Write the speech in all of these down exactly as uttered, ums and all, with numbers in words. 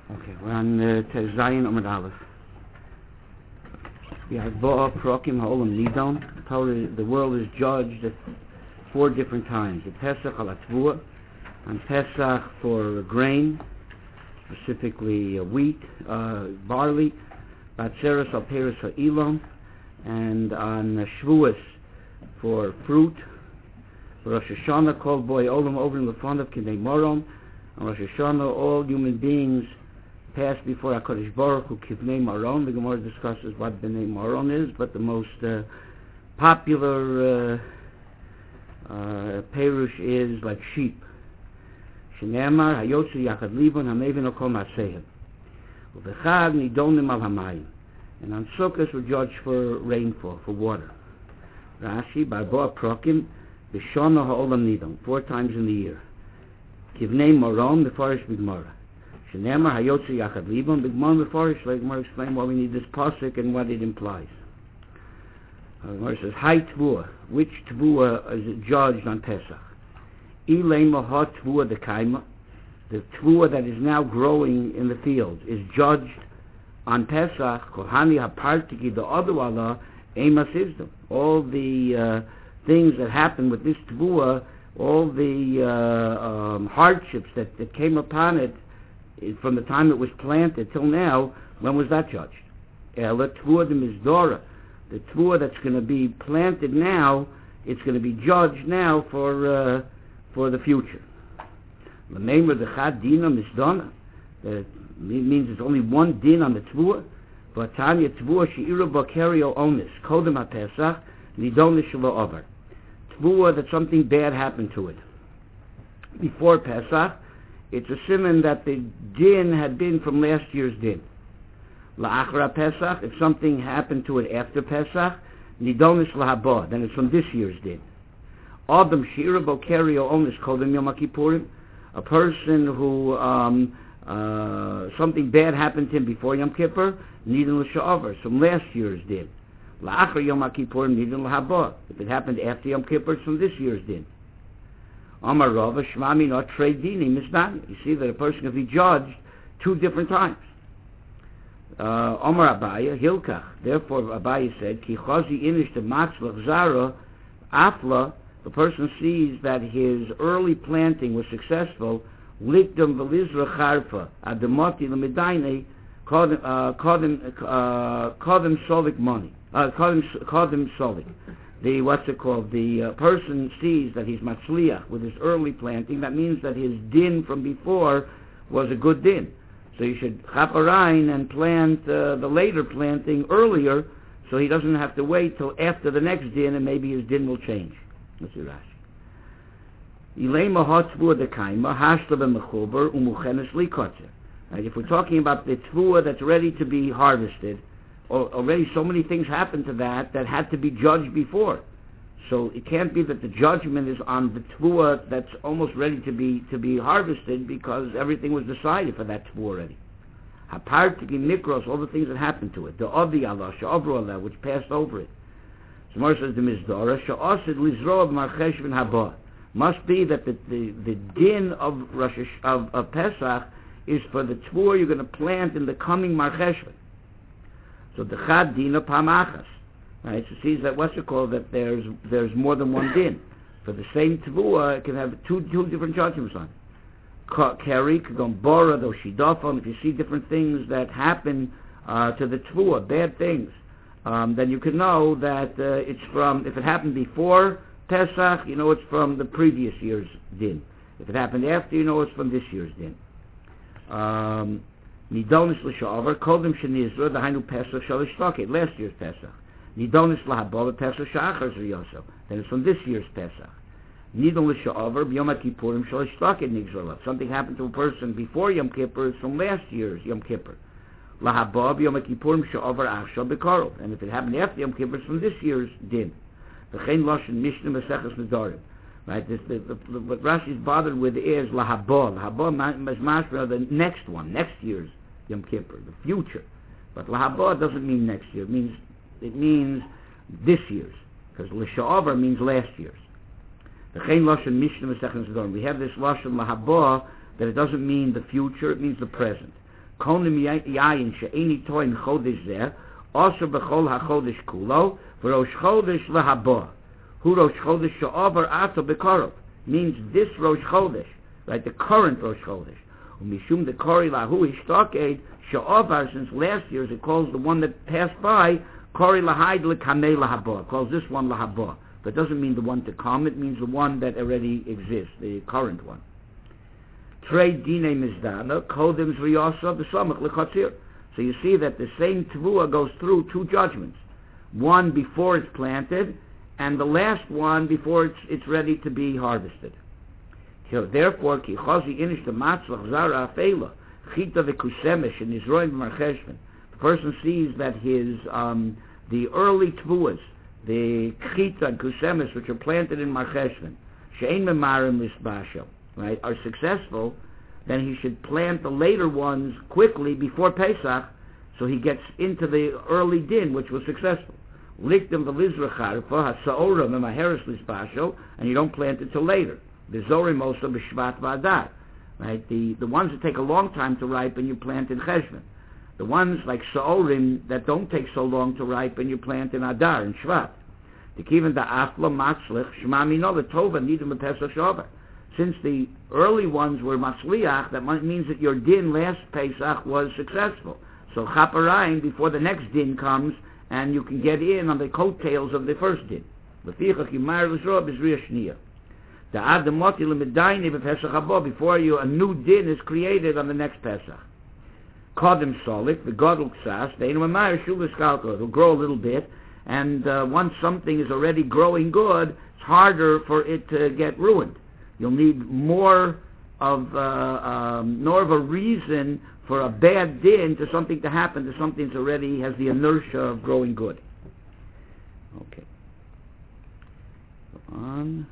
Okay, we're on uh, Tez Zayin Amud Aleph. We have Boa Prokim Ha'olam Nidon. The world is judged at four different times. At Pesach al Atvua, on Pesach for grain, specifically uh, wheat, uh, barley, Batzeres al Peres Ha'ilom, and on uh, Shavuos for fruit. For Rosh Hashanah called Boy Olam over in the front of Kidei Morom. On Rosh Hashanah, all human beings pass before HaKadosh Baruch Hu Kivnei Moron. The Gemara discusses what Bnei Moron is, but the most uh, popular uh, uh, perush is like sheep. Shneimar Hayotzu Yachad Libon Hamevin Okol Masehem Uvechad Nidonim Al Hamayim. And on Sukkot we're judged for rainfall, for water. Rashi Barboa Prokim B'Shana Ha'olam Nidon, four times in the year. Kivnei Moron B'Farish B'Gemara. Shneimar Hayotzu Yachad Libon B'Gemara B'Farish. Like Gemara explain why we need this pasuk and what it implies. Uh, Gemara says, Hai Tvua, which Tvua is judged on Pesach? Ilema Ha Tvua the Kaima, the Tvua that is now growing in the fields, is judged on Pesach. Kohani HaPartiki the Adwala Ema Sizdom. All the uh, things that happened with this Tvua, all the uh, um, hardships that, that came upon it from the time it was planted till now, when was that judged? Ela Tvua the Mizdora. The Tvua that's going to be planted now, it's going to be judged now for uh, for the future. The name of the Chad Dina Mizdona. That means there's only one din on the Tvua. But Tanya Tvua She'iru Bakario Onis Kodem HaPesach Nidon Shelo Over. Tvua that something bad happened to it before Pesach, it's a siman that the din had been from last year's din. La'achra Pesach, if something happened to it after Pesach, Nidonis Lahaba, then it's from this year's din. Adam Shira Bokerio Onis Kodem Yom Kippurim, a person who um, uh, something bad happened to him before Yom Kippur, Nidon L'Sha'avar, from last year's din. La'achra Yom Kippurim Nidon Lahaba, if it happened after Yom Kippur, it's from this year's din. Amar Rava Shmami not trade dini misdan. You see that a person can be judged two different times. Uh, Omar Abaya Hilkach. Therefore, Abaya said, "Ki chazi inish the matzlach zara afla." The person sees that his early planting was successful. Likdom velizra charfa adamoti lemedayne kodem kodem solik money. Kodem kodem solik. The what's it called? The uh, person sees that he's matzliach with his early planting. That means that his din from before was a good din. So you should chaparain and plant uh, the later planting earlier, so he doesn't have to wait till after the next din, and maybe his din will change. Let's see Rashi. Ilema hatzvua de kaima hashla b'mechuber umuchenes likotzer. If we're talking about the tvua that's ready to be harvested, already so many things happened to that that had to be judged before. So it can't be that the judgment is on the tvua that's almost ready to be to be harvested, because everything was decided for that tvua already. Hapartiki mikros, all the things that happened to it. The odi Allah, sha'avru Allah, which passed over it. So Mar says the mizdora sha'asid lizroa b'marchesh v'n haba. Must be that the the, the din of Rosh of, of Pesach is for the tvua you're going to plant in the coming marcheshvan. So the chad dina pamachas. Right, so sees that what's it called, that there's there's more than one din. For the same tvua, it can have two two different judgments on it. Keri, Kagombora, those shidafon, if you see different things that happen uh, to the tvua, bad things, um, then you can know that uh, it's from, if it happened before Pesach, you know it's from the previous year's din. If it happened after, you know it's from this year's din. Um, Nidonis l'sha'avar, kodem shenizra, the hainu Pesach shalishtaket, last year's Pesach. Nidonis lahabal Pesach shachar zriyoso. Then it's from this year's Pesach. Nidon l'sha'avar b'yom kippurim shalishtaket nigzolav. Something happened to a person before Yom Kippur, it's from last year's Yom Kippur. Lahabal b'yom kippurim sha'avar achshal b'karov. And if it happened after Yom Kippur, it's from this year's din. V'chein lashon mishnah meseches nedarim. Right, this, the, the, the, what Rashi is bothered with is lahabal. Lahabal is mashma, the next one, next year's Yom Kippur, the future. But lahabal doesn't mean next year. It means it means this year's, because l'sha'avar means last year's. The chein lashon mishnah meseches nedarim. We have this lashon lahabal that it doesn't mean the future; it means the present. konim yayin she'eni toin chodesh zeh, also bechol ha-chodesh kulo, v'rosh chodesh lehabah. Hu rosh chodesh she'over ato bekorov, means this rosh chodesh, right, the current rosh chodesh. Umishum the kori lahu ishtoked she'over, since last year's, it calls the one that passed by, kori lahaid lekamei lahabah, calls this one lahabah. But it doesn't mean the one to come, it means the one that already exists, the current one. Trei dine mizdana, kodim zriyasa v'samach lechatzir. So you see that the same tevuah goes through two judgments. One before it's planted, and the last one before it's, it's ready to be harvested. So therefore, ki chazi inish the matzlach zara afela, chita v'kusemesh, and Yisroim v'marcheshven. The person sees that his, um, the early tevuahs, the chita and kusemes, which are planted in marcheshven, she'ein memarim lisbasho, right, are successful, then he should plant the later ones quickly before Pesach, so he gets into the early din, which was successful. Likdim v'lizrachar ha'sa'oram emaheres lisbasho, and you don't plant it till later. V'zorim also b'shvat v'adar, right? The the ones that take a long time to ripen, you plant in cheshvan. The ones like sa'orim that don't take so long to ripen, you plant in adar, in shvat. The kiven da'afla matzlich shema mino l'tova nidim b'pesach shover. Since the early ones were matzliach, that means that your din last Pesach was successful. So chaparayim before the next din comes, and you can get in on the coattails of the first din. Before you, a new din is created on the next Pesach. Kodim solik, the godel ksas, the enumayr shuvas kalko. It'll grow a little bit, and uh, once something is already growing good, it's harder for it to get ruined. You'll need more of uh, um, more of a reason for a bad din to something to happen to something that already has the inertia of growing good. Okay. Go on.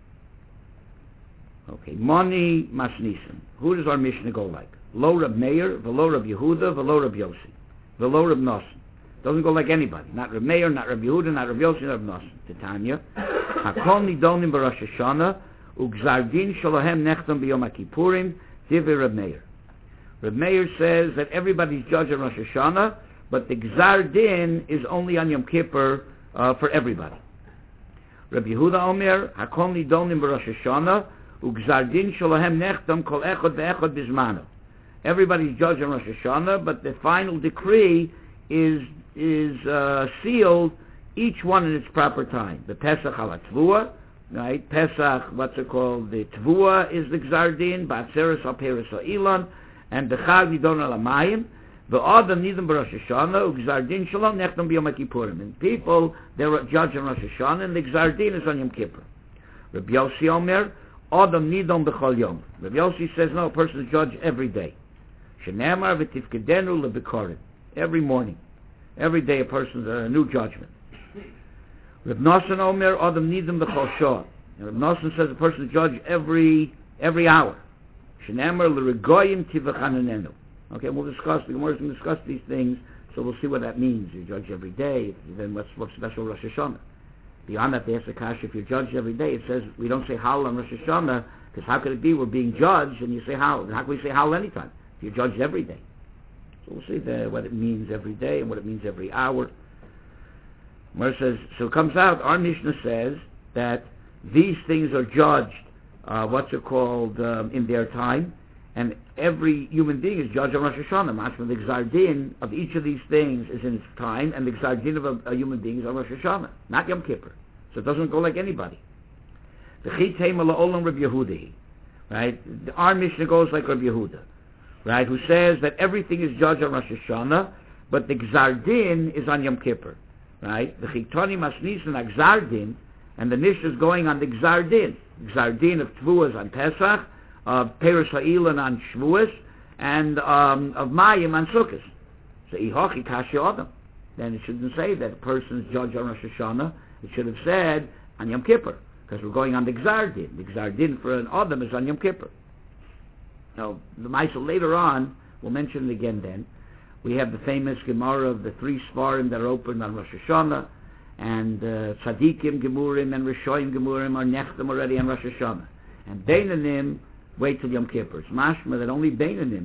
Okay. Moni Masnisim. Who does our Mishnah go like? Lo Rab Meir, v'lo Rab Yehuda, v'lo Rab Yossi, v'lo Rab Nosson. Doesn't go like anybody. Not Rab Meir, not Rab Yehuda, not Rab Yossi, not Rab Nosson. Titania. Hakol nidonim b'Rosh Hashanah. Ugzardin shalohem nechtam b'yom HaKippurim, divrei Reb Meir. Reb Meir says that everybody's judged on Rosh Hashanah, but the Gzardin is only on Yom Kippur uh, for everybody. Reb Yehuda Omer, hakol nidonim b'Rosh Hashanah, ugzardin shalohem nechtam kol echad ve'echad bizmano. Everybody's judged on Rosh Hashanah, but the final decree is is uh, sealed, each one in its proper time. The Pesach al Tvua, right? Pesach, what's it called? The Tvua is the Gzardin, Batzeres al Peres al Ilan, and the Chag Nidon al Amayim. The Adam Nidon b'Rosh Hashanah, Gzardin Shalom Nechtam b'Yom HaKippurim. And people, they're judged on Rosh Hashanah, and the Gzardin is on Yom Kippur. Rabbi Yossi Omer, Adam Nidon b'Chol Yom. Rabbi Yossi says, no, a person is judged every day. Shenemar v'tifkedenu le'bikorim. Every morning. Every day a person's a new judgment. Reb Nosson Omer, Adam Nidon b'Chol Shor. And Reb Nosson says a person is judged every every hour. Shenemar l'regoyim tivachananenu. Okay, we'll discuss, the Gemara is going to discuss these things, so we'll see what that means. You judge every day, then what's, what's special Rosh Hashanah? Beyond that, they ask the Kasha, if you're judged every day, it says we don't say Hal on Rosh Hashanah, because how could it be we're being judged and you say Hal? How can we say Hal anytime? If you're judged every day. So we'll see the, what it means every day and what it means every hour. Gemara says, so it comes out, our Mishnah says that these things are judged, uh, what's it called, um, in their time, and every human being is judged on Rosh Hashanah. Mashma, the Gzardin of each of these things is in its time, and the Gzardin of a, a human being is on Rosh Hashanah, not Yom Kippur. So it doesn't go like anybody. The Chitei Mala'olam Reb Yehuda, right? Our Mishnah goes like Reb Yehuda, right? Who says that everything is judged on Rosh Hashanah, but the Gzardin is on Yom Kippur, right? The Chitoni Masnis and Gzardin, and the Mishnah is going on the Gzardin. Gzardin of Tvuas on Pesach, of Peres Ha'ilan on Shavuos, and um, of Mayim on Sukkot. So Ihochi Kashi Adam. Then it shouldn't say that a person is judged on Rosh Hashanah. It should have said on Yom Kippur, because we're going on the Gzardin. The Gzardin for an Adam is on Yom Kippur. Now, the Maisa later on, we'll mention it again then, we have the famous Gemara of the three Svarim that are opened on Rosh Hashanah, and uh, Tzadikim Gemurim and Rishoyim Gemurim are nechtam already on Rosh Hashanah. And Beinanim wait till Yom Kippur. It's mashma that only Beinanim,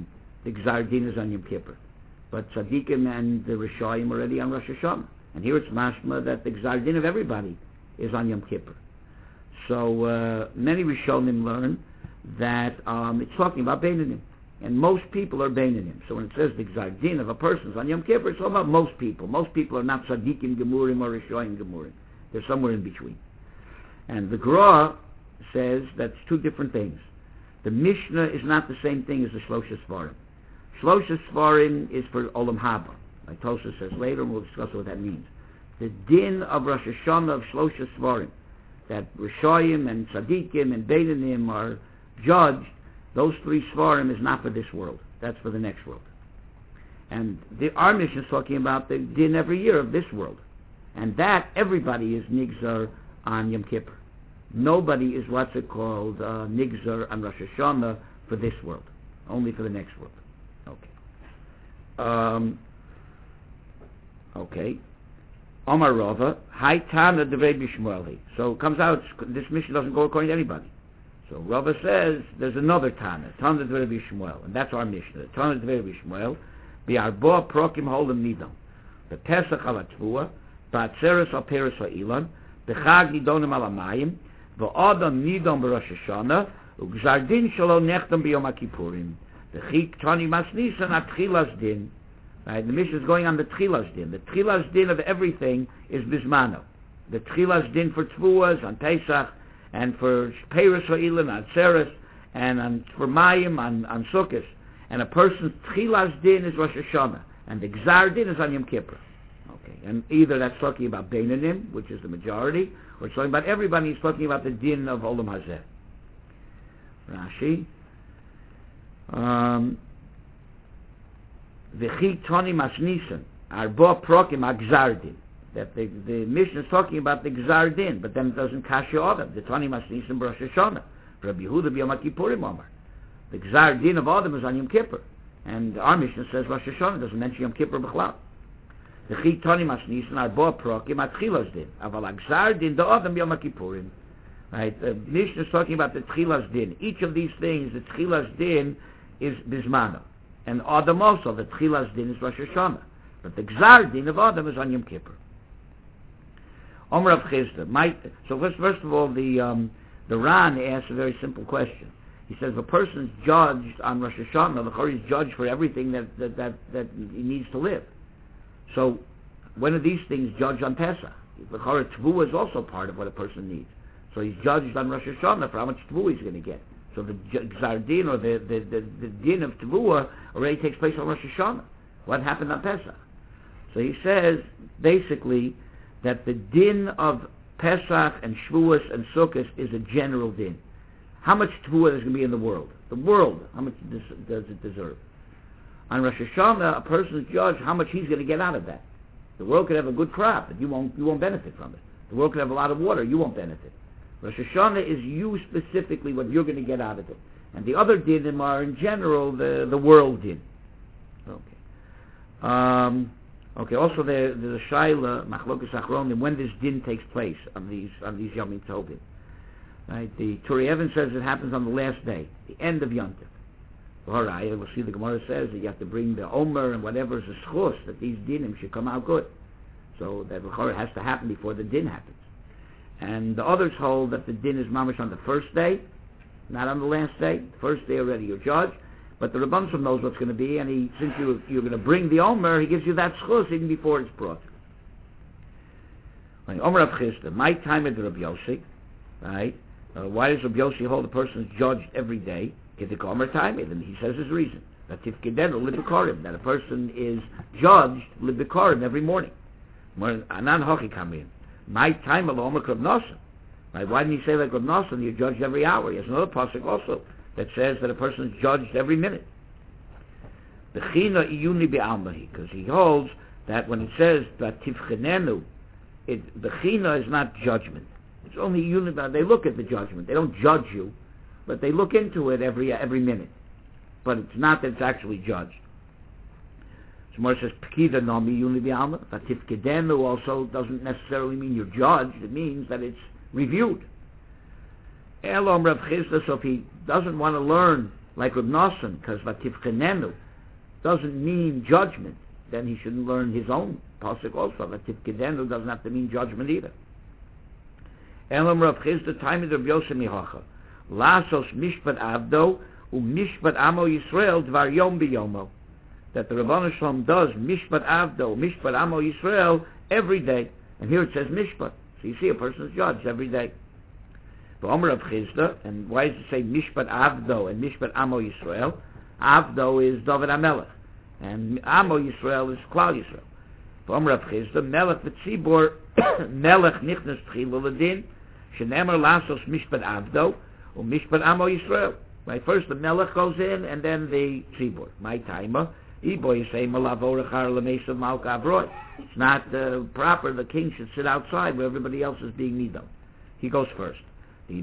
the Gzar Din is on Yom Kippur. But Tzaddikim and the Rishayim already on Rosh Hashanah. And here it's mashma that the Gzar Din of everybody is on Yom Kippur. So uh, many Rishonim learn that um, it's talking about Beinanim. And most people are Beinanim. So when it says the Gzar Din of a person is on Yom Kippur, it's all about most people. Most people are not Tzaddikim Gemurim or Rishayim Gemurim. They're somewhere in between. And the Gra says that's two different things. The Mishnah is not the same thing as the Shlosha Svarim. Shlosha Svarim is for Olam Haba. Like Tosha says later, and we'll discuss what that means. The din of Rosh Hashanah of Shlosha Svarim, that Rishayim and Tzaddikim and Beinanim are judged, those three Svarim is not for this world. That's for the next world. And the, our mission is talking about the din every year of this world. And that, everybody is Nigzar on Yom Kippur. Nobody is what's it called uh, Nigzar on Rosh Hashanah for this world. Only for the next world. Okay. Um, okay. Omar Rava, Hai Tana Devrei Bishmueli. So it comes out, this mission doesn't go according to anybody. So Rava says there's another Tana, Tana Devrei Bishmuel, and that's our mission. Tana Devrei Bishmuel, Bi'arboa Prokim Holim Nidam, the Pesach al Atvua, Ba'atzeres al Peres Ha'ilan, B'chag Nidonim al Amayim, V'odam Nidam B'Rosh Hashanah, U'gzar Din Shalo Nechtam B'Yom HaKippurim, V'chik Tani Masnisan Atchilas Din. Right, the mission is going on the Tchilas Din. The Tchilas Din of everything is Bismano. The Tchilas Din for Tvuas on Pesach, and for Peres Ha'ilan on Tzeres, and on, for Mayim on, on Sukkot. And a person's Tchilas Din is Rosh Hashanah, and the Gzar Din is on Yom Kippur. Okay, and either that's talking about Beinanim, which is the majority, or it's talking about everybody. He's talking about the Din of Olam Hazeh. Rashi. Um, V'chi Toni Masnisan, Arbo Prokim HaGzar Din. That the, the mission is talking about the Gzar Din, but then it doesn't kasha Adam. The Toni Masnisan Rosh Hashanah. Rabbi Yehuda B'Yom HaKippurim Omar. The Gzar Din of Adam is on Yom Kippur. And our mission says Rosh Hashanah, doesn't mention Yom Kippur B'chlal. V'chi Toni Masnisan Arbo Prokim HaTchilas Din. Aval HaGzar Din Do Adam B'Yom HaKippurim. Right? The mission is talking about the Tchilas Din. Each of these things, the Tchilas Din is Bismano. And Adam also, the Tchilas Din is Rosh Hashanah. But the Gzar Din of Adam is on Yom Kippur. Omer of Chisda. So first, first of all, the um, the Ran asks a very simple question. He says, if a person's judged on Rosh Hashanah, the Chor is judged for everything that, that, that, that he needs to live. So when are these things judged on Pesach? The Chor Tvu is also part of what a person needs. So he's judged on Rosh Hashanah for how much Tvu he's going to get. So the Gzar Din, or the, the, the, the Din of Tevuah, already takes place on Rosh Hashanah. What happened on Pesach? So he says, basically, that the Din of Pesach and Shavuos and Sukkot is a general Din. How much Tevuah is going to be in the world? The world, how much does it deserve? On Rosh Hashanah, a person is judged how much he's going to get out of that. The world could have a good crop, but you won't, you won't benefit from it. The world could have a lot of water, you won't benefit. Rosh Hashanah is you specifically what you're going to get out of it. And the other dinim are, in general, the, the world din. Okay. Um, okay, also there, there's a shaila, machlokas achronim, when this din takes place on these on these Yom Tovim. Right? The Turi Even says it happens on the last day, the end of Yom Tov. All right, we'll see the Gemara says that you have to bring the Omer and whatever is a schus, that these dinim should come out good. So that the Chor has to happen before the din happens. And the others hold that the din is mamash on the first day, not on the last day. The first day already you're judged, but the Rebbeinu knows what's going to be, and he, since you, you're going to bring the Omer, he gives you that schus even before it's brought. Right, Omer of Chisda, my time at the Rabbi Yossi, right? Uh, why does Rabbi Yossi hold a person is judged every day? Get the Omer time, and he says his reason. That if kedenu libikarim, that a person is judged libikarim every morning. Anan hochi kamin. My time alone with Rav Nosson. Right? Why didn't he say like Rav Nosson, you're judged every hour? He has another pasuk also that says that a person is judged every minute. Bechina iyuni be'almahi, because he holds that when it says that tivchenenu, it bechina is not judgment. It's only iyuni. They look at the judgment. They don't judge you, but they look into it every every minute. But it's not that it's actually judged. Gemara says Pekida Nami Yuni B'Alma. But Tifkedenu also doesn't necessarily mean you're judged. It means that it's reviewed. Elom Rav Chisda. So if he doesn't want to learn like Rav Nosson, because Vatifkenenu, doesn't mean judgment, then he shouldn't learn his own pasuk also. Latif Kedenu doesn't have to mean judgment either. Elam Rav Chisda Taimid Rav Yosef Mihacha Lasos Mishpat Avdo U Mishpat Amo Yisrael Dvar Yom Biyomo, that the Rebbeinu Shalom does Mishpat Avdo, Mishpat Amo Yisrael every day. And here it says Mishpat. So you see a person is judged every day. The Omer of Chisda, and why does it say Mishpat Avdo and Mishpat Amo Yisrael? Avdo is David HaMelech, and Amo Yisrael is Klal Yisrael. The Omer of Chisda, Melech V'tzibor, Melech Nichnas Tchilo L'din, Shenemer Lasos Mishpat Avdo, or Mishpat Amo Yisrael. Right, first the Melech goes in, and then the Tzibor. My timer. It's not uh, proper. The king should sit outside where everybody else is being nidam. He goes first. The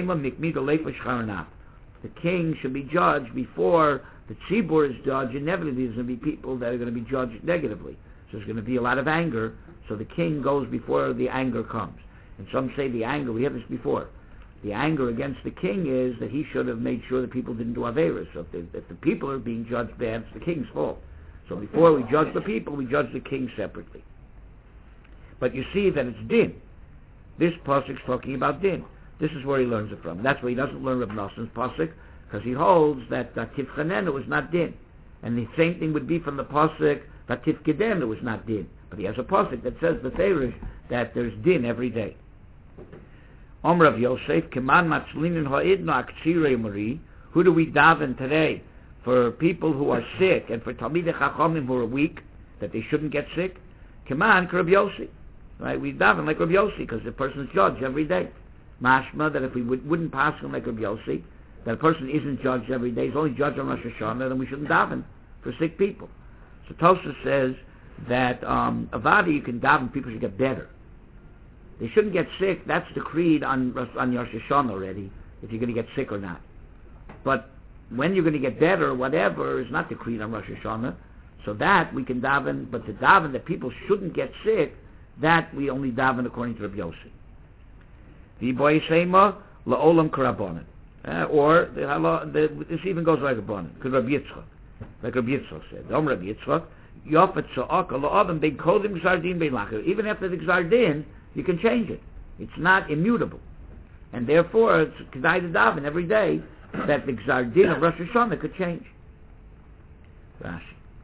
king should be judged before the tzibur is judged. Inevitably, there's going to be people that are going to be judged negatively. So there's going to be a lot of anger. So the king goes before the anger comes. And some say the anger, we had this before, the anger against the king is that he should have made sure that people didn't do Averis. So if, they, if the people are being judged bad, it's the king's fault. So before we judge the people, we judge the king separately. But you see that it's din. This pasuk is talking about din. This is where he learns it from. That's why he doesn't learn Reb Noson's pasuk, because he holds that Tiv Chanenu is not din. And the same thing would be from the pasuk that Tiv Kedenu is not din. But he has a pasuk that says the Feirish that there's din every day. Omer of Yosef, Keman Matzlinin Ha'idna Aktsirei Mari. Who do we daven today? For people who are sick and for Talmidei Chachamim who are weak, that they shouldn't get sick? Keman Reb Yossi. Right? We daven like Reb Yossi because the person is judged every day. Mashma, that if we would, wouldn't pass him like Reb Yossi, that a person isn't judged every day, he's only judged on Rosh Hashanah, then we shouldn't daven for sick people. So Tosha says that um, Avadi, you can daven, people should get better. They shouldn't get sick. That's decreed on on Rosh Hashanah already, if you're going to get sick or not. But when you're going to get better or whatever is not decreed on Rosh Hashanah. So that we can daven, but to daven that people shouldn't get sick, that we only daven according to Rabbi Yossi. The boy Shema la'olam karabonin, or the, the, this even goes like a bonin, because Rabbi Yitzchak, like Rabbi Yitzchak said. Dom Rabbi Yitzchak, Yofet Sa'aka la'adam bein kodim gzardin bein lacher. Even after the gzardin, you can change it. It's not immutable. And therefore, it's Kedai to daven every day that the Gzardin of Rosh Hashanah could change. Rashi.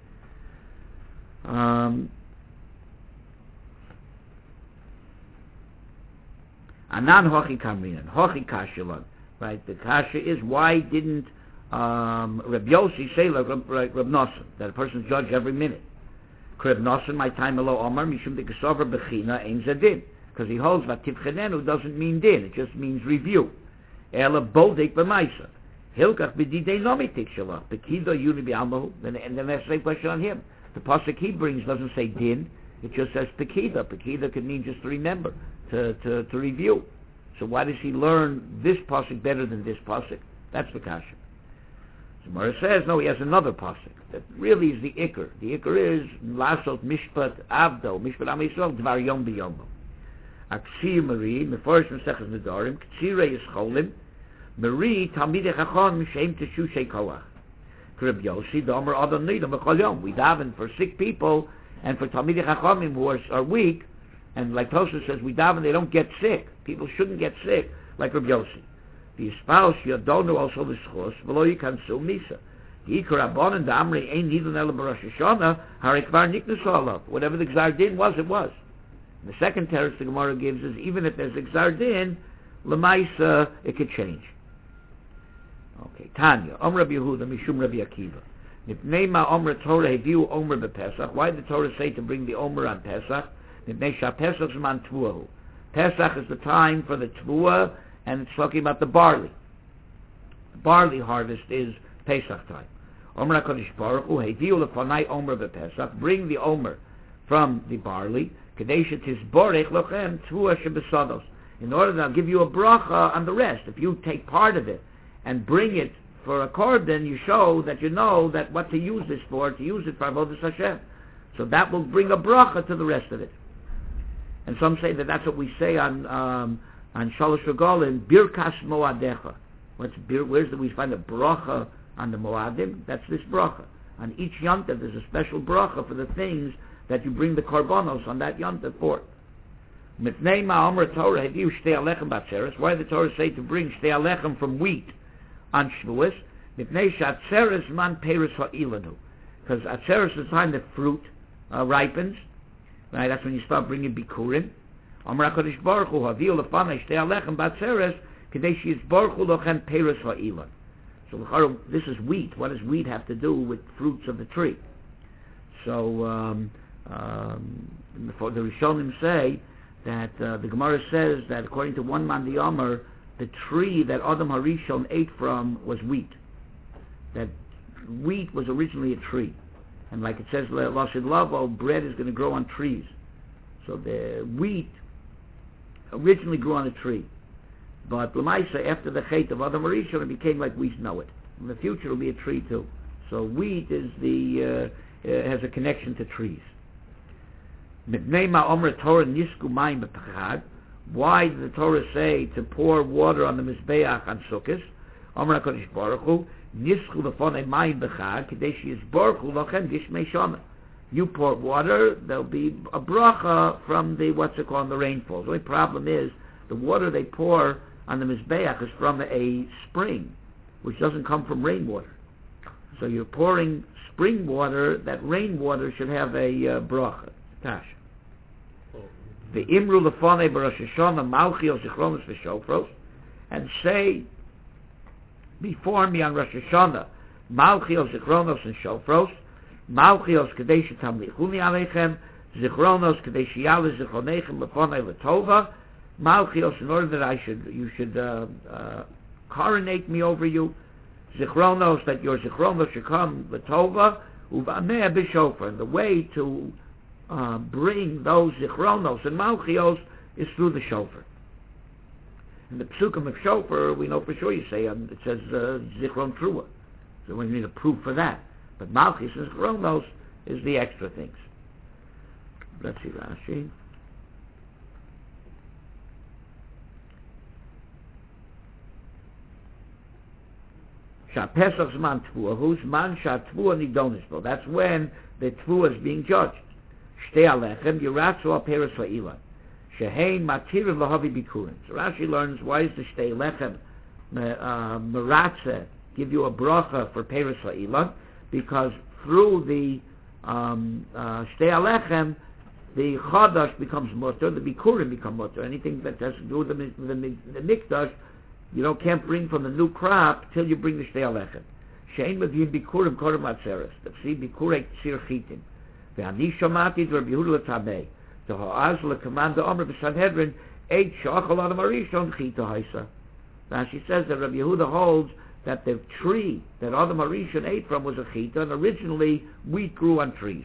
Um, Anan hochi kamrinan, hochi kashilan. Right, the kasha is, why didn't um, Reb Yossi say like Reb, like Reb Nosson, that a person's judged every minute? Reb Nosson, my time alo Omar, mishum de gesover bechina ein zadin. Because he holds that Tiv Chanenu doesn't mean din, it just means review. Ela boldek b'maisa. Hilkach b'didei nomitik shalach. Bekido yuni b'almahu. And then that's the same question on him. The pasuk he brings doesn't say din, it just says pekida. Pekida could mean just to remember, to, to, to review. So why does he learn this pasuk better than this pasuk? That's the kasha. So Mara says, no, he has another pasuk. That really is the ikr. The ikr is, lasot mishpat avdo, mishpat am Yisrael, dvar yom b'yomo. Aksir Mari, Meforish Mesechus Nedarim, Ktsirei Yischolim, Mari, Talmidei Chacham, Shem Teshushay Koach. Reb Yossi, Domer Adam Nidam B'chol Yom. We daven for sick people and for Talmidei Chachamim who are, are weak, and like Tosha says, we daven, they don't get sick. People shouldn't get sick, like Reb Yossi. The spouse, Yadonu also V'schos, V'lo Yikansu Misa. The Ikar Abon and the Amri Ein Nidon Ela B'Rosh Hashanah, Harikvar Niknus Olav. Whatever the Gzar Din was, it was. The second teretz the Gemara gives is, even if there's a gzar din, l'maisa, it could change. Okay, Tanya, Omer Rabbi Yehuda, Mishum Rabbi Akiva. Nipnei ma Omer Torah heviu Omer b'Pesach. Why did the Torah say to bring the Omer on Pesach? Nipnei sha Pesach zman tvuahu. Pesach is the time for the tvua, and it's talking about the barley. The barley harvest is Pesach time. Omer HaKadosh Baruch Hu heviu lefanai Omer b'Pesach. Bring the Omer from the barley. In order that I'll give you a bracha on the rest. If you take part of it and bring it for a korban, you show that you know that what to use this for, to use it for Avodas Hashem. So that will bring a bracha to the rest of it. And some say that that's what we say on um, on Shalosh Regalim, Birkas Moadecha. What's bir, where's the, we find a bracha on the Moadim? That's this bracha. On each yontif, there's a special bracha for the things that you bring the karbanos on that yontif for. Mitnei ma'omer Torah haviu shtei alechem batzeres. Why did the Torah say to bring shtei alechem from wheat on Shavuos? Mitnei shatzeres man peres ha'ilanu. Because atzeres is the time that fruit uh, ripens. Right, that's when you start bringing bikurim. Amar HaKadosh Baruch Hu haviu lefanei shtei alechem batzeres kedei sheyizborchu lochem peres ha'ilan. So this is wheat. What does wheat have to do with fruits of the tree? So um, um, the Rishonim say that uh, the Gemara says that according to one man the Amar, the tree that Adam HaRishon ate from was wheat. That wheat was originally a tree. And like it says, Lashid Lavo, bread is going to grow on trees. So the wheat originally grew on a tree. But Lamaisa, after the Chet of Adam HaRishon, it became like we know it. In the future, it will be a tree too. So wheat is the uh, uh, has a connection to trees. Why did the Torah say to pour water on the Mizbeach on Sukkot? Amar HaKadosh Baruch Hu, Nisku lefonei mayim b'chag, kedei sheyizborchu lochem gishmei shana. You pour water, there'll be a bracha from the, what's it called, the rainfall. The only problem is, the water they pour on the Mizbeach is from a spring, which doesn't come from rainwater. So you're pouring spring water, that rainwater should have a uh, bracha. Tash. The Imru Lefonei B'Rosh Hashanah Malchios Zichronos V'Shofros, and say before me on Rosh Hashanah Malchios Zichronos and Shofros, Malchios Kedei Shetamlichuni Aleichem, Zichronos Kedei Sheyale Zichronechem Lefonei L'Tova, Malchios in order that I should you should uh, uh, coronate me over you, Zichronos that your Zichronos should come L'Tova, Uvameh B'Shofar, and the way to Uh, bring those zichronos and malchios is through the shofar. In the psukim of shofar, we know for sure you say um, it says uh, zichron trua, so we need a proof for that. But malchios and zichronos is the extra things. Let's see Rashi. Shapesach zman tvua, whose man shat tvua nidonisbo. That's when the tvua is being judged. Shtei alechem yiratzu al peres ha'ilan shehein matirim lahavi bikurim. So Rashi learns why is the shtei alechem uh, meratze give you a bracha for peres ha'ilan, because through the um, uh, shtei alechem the chadash becomes mutter, the bikurim become mutter. Anything that has to do with the, the, the mikdash, you don't can't bring from the new crop till you bring the shtei alechem. Shehein mavim bikurim korim atzeres. See bikurim tzir chitim. ואני שמעתי את רבי יהודה לטמא, דהאז לקמאן דאמר בסנהדרין, עת שאכל אדם הראשון חיטה הייסה. Now she says that Rabbi Yehuda holds that the tree that Adam HaRishon ate from was a chita, and originally wheat grew on trees.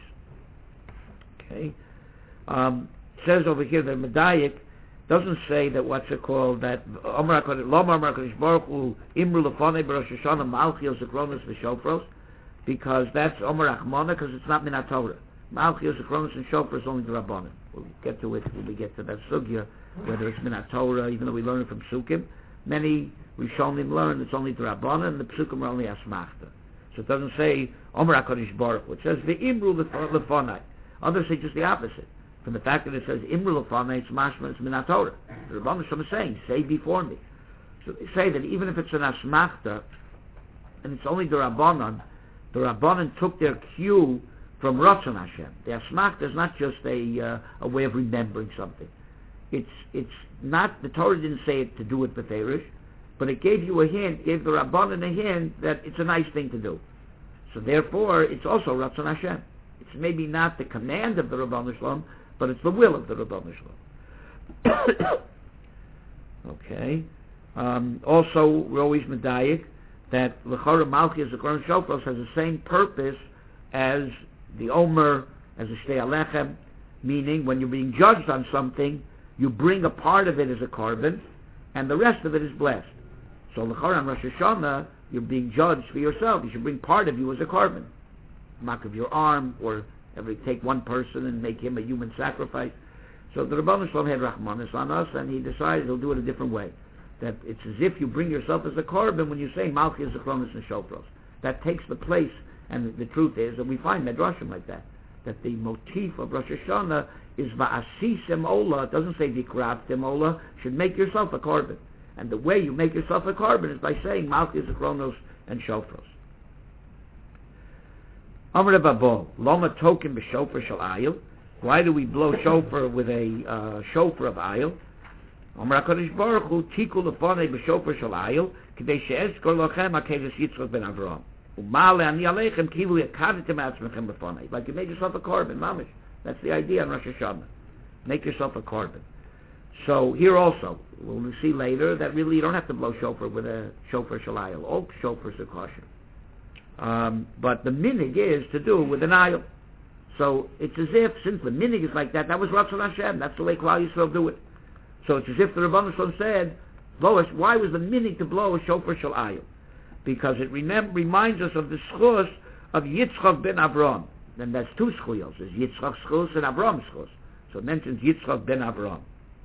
Okay, um, it says over here that Medayik doesn't say that what's it called that Amar HaKadosh Baruch Hu Imru Lefonei B'Rosh Hashanah Malchios Zichronos V'Shofros, because that's Omer Achmona, because it's not Minat Torah. Malchios, Zichronos, and Shofar is only the Rabbanim. We'll get to it when we get to that sugya, whether it's Minat Torah, even though we learn it from Psukim. Many Rishonim learn it's only the Rabbanim, and the Psukim are only Asmachta. So it doesn't say Omer HaKadosh Baruch Hu. It says Ve'imru Lefonai. Others say just the opposite. From the fact that it says Imru Lefonai, it's mashma, it's Minat Torah. The Rabbanim are saying, say before me. So they say that even if it's an Asmachta, and it's only the Rabbanim, the Rabbanan took their cue from Ratzon Hashem. The Asmachta is not just a uh, a way of remembering something. It's it's not, the Torah didn't say it to do it b'ferish, but it gave you a hint, gave the Rabbanan a hint that it's a nice thing to do. So therefore, it's also Ratzon Hashem. It's maybe not the command of the Rabbanan Shalom, but it's the will of the Rabbanan Shalom. Okay. Um, also, we're always medayik that L'chora Malchios Zichronos Shofros has the same purpose as the Omer, as a Shtei Alechem, meaning when you're being judged on something, you bring a part of it as a carbon, and the rest of it is blessed. So L'chora on Rosh Hashanah, you're being judged for yourself. You should bring part of you as a carbon. Mark of your arm, or every take one person and make him a human sacrifice. So the Rebbeinu Shalom had Rahmanis on us, and he decided he'll do it a different way. That it's as if you bring yourself as a carbon when you say Malchios Zichronos and Shofros. That takes the place And the truth is that we find Medrashim like that, that the motif of Rosh Hashanah is va'asisim ola. It doesn't say vikrabtim ola. Should make yourself a korban. And the way you make yourself a korban is by saying Malchus, Chronos, and Shofros. Amr Babo, Loma Token b'shofar shel ayil. Why do we blow shofar with a uh, shofar of ayil? Amr HaKadosh Baruch Hu tiku lefonei b'shofar shel ayil k'dei she'ezkor lochem ha'keves Yitzchak ben Avraham u'male ani aleichem kivu yakadetem atzmechem lefonei. Like you make yourself a korban, mamish. That's the idea on Rosh Hashanah. Make yourself a korban. So here also, we'll see later that really you don't have to blow shofar with a shofar shel ayil. All shofars are kosher. Um, but the minig is to do with an ayil. So it's as if, since the minig is like that, that was Ratzon Hashem. That's the way Klal Yisrael do it. So it's as if the Rebbeinu Shalom said, Lois, why was the minig to blow a shofar shel ayil? Because it remem- reminds us of the schus of Yitzchak ben Avraham. And that's two schuyos. There's Yitzchak schus and Avraham schus. So it mentions Yitzchak ben Avraham.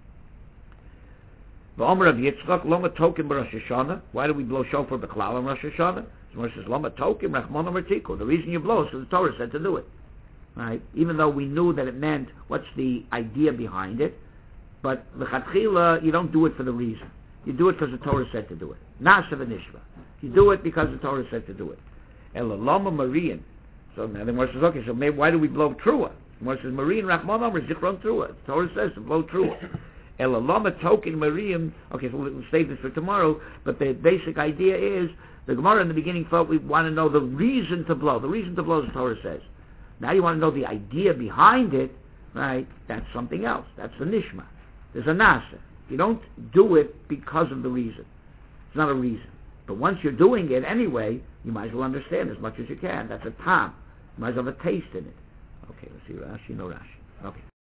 The Omer of Yitzchak, Loma Tokim b'Rosh Hashanah. Why do we blow shofar b'Klal on Rosh Hashanah? It says Loma Tokim Rachmana Mertiko. The reason you blow is because the Torah said to do it. Right? Even though we knew that it meant what's the idea behind it, but l'chatchila you don't do it for the reason. You do it because the Torah said to do it. Nasa v'nishva. You do it because the Torah said to do it. Ela Loma Marian. So now the Gemara says, okay, so maybe why do we blow trua? The Gemara says Marian Rachmana or Zichron trua. The Torah says to blow trua. Ela Loma Tokin Mariam. Okay, so we'll save this for tomorrow. But the basic idea is the Gemara in the beginning thought we want to know the reason to blow. The reason to blow, as the Torah says. Now you want to know the idea behind it, right? That's something else. That's the nishma. There's a nasa. You don't do it because of the reason. It's not a reason. But once you're doing it anyway, you might as well understand as much as you can. That's a tam. You might as well have a taste in it. Okay, let's see Rashi. No Rashi. Okay.